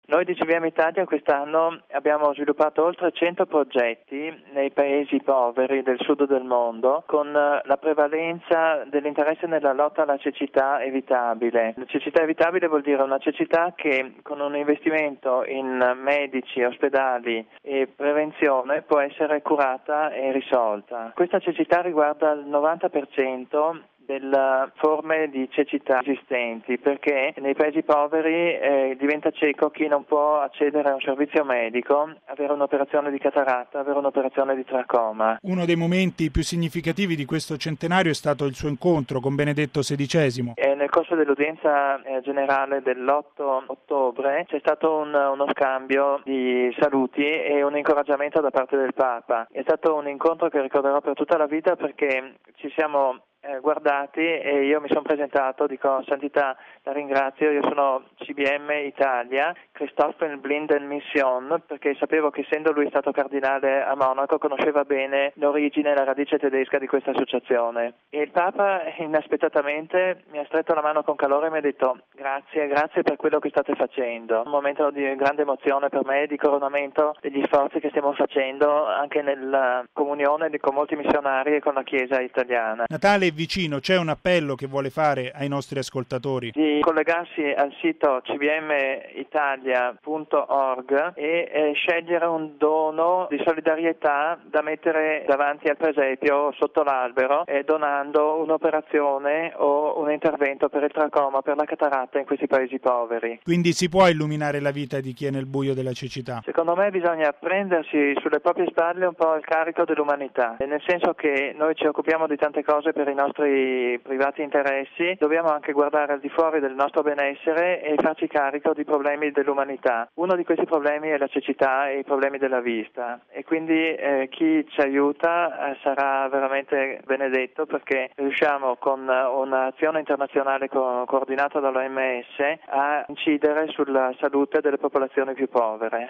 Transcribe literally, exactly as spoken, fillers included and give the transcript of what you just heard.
Noi di C V M Italia quest'anno abbiamo sviluppato oltre cento progetti nei paesi poveri del sud del mondo con la prevalenza dell'interesse nella lotta alla cecità evitabile. La cecità evitabile vuol dire una cecità che con un investimento in medici, ospedali e prevenzione può essere curata e risolta. Questa cecità riguarda il novanta per cento delle forme di cecità esistenti, perché nei paesi poveri eh, diventa cieco chi non può accedere a un servizio medico, avere un'operazione di cataratta, avere un'operazione di tracoma. Uno dei momenti più significativi di questo centenario è stato il suo incontro con Benedetto sedicesimo. E nel corso dell'udienza eh, generale dell'otto ottobre c'è stato un, uno scambio di saluti e un incoraggiamento da parte del Papa. È stato un incontro che ricorderò per tutta la vita perché ci siamo Eh, guardati e io mi sono presentato, dico: Santità, la ringrazio, io sono C B M Italia, Christopher Blinden Mission, perché sapevo che essendo lui stato cardinale a Monaco conosceva bene l'origine e la radice tedesca di questa associazione. E il Papa inaspettatamente mi ha stretto la mano con calore e mi ha detto: grazie, grazie per quello che state facendo. Un momento di grande emozione per me, di coronamento degli sforzi che stiamo facendo anche nella comunione con molti missionari e con la Chiesa italiana. Natale è vicino, c'è un appello che vuole fare ai nostri ascoltatori? Di collegarsi al sito c b m italia punto org e eh, scegliere un dono di solidarietà da mettere davanti al presepio sotto l'albero, eh, donando un'operazione o un intervento per il tracoma, per la cataratta in questi paesi poveri. Quindi si può illuminare la vita di chi è nel buio della cecità? Secondo me bisogna prendersi sulle proprie spalle un po' il carico dell'umanità, nel senso che noi ci occupiamo di tante cose per i nostri privati interessi, dobbiamo anche guardare al di fuori del nostro benessere e farci carico di problemi dell'umanità. Uno di questi problemi è la cecità e i problemi della vista, e quindi eh, chi ci aiuta eh, sarà veramente benedetto, perché riusciamo con un'azione internazionale co- coordinata dall'O M S a incidere sulla salute delle popolazioni più povere.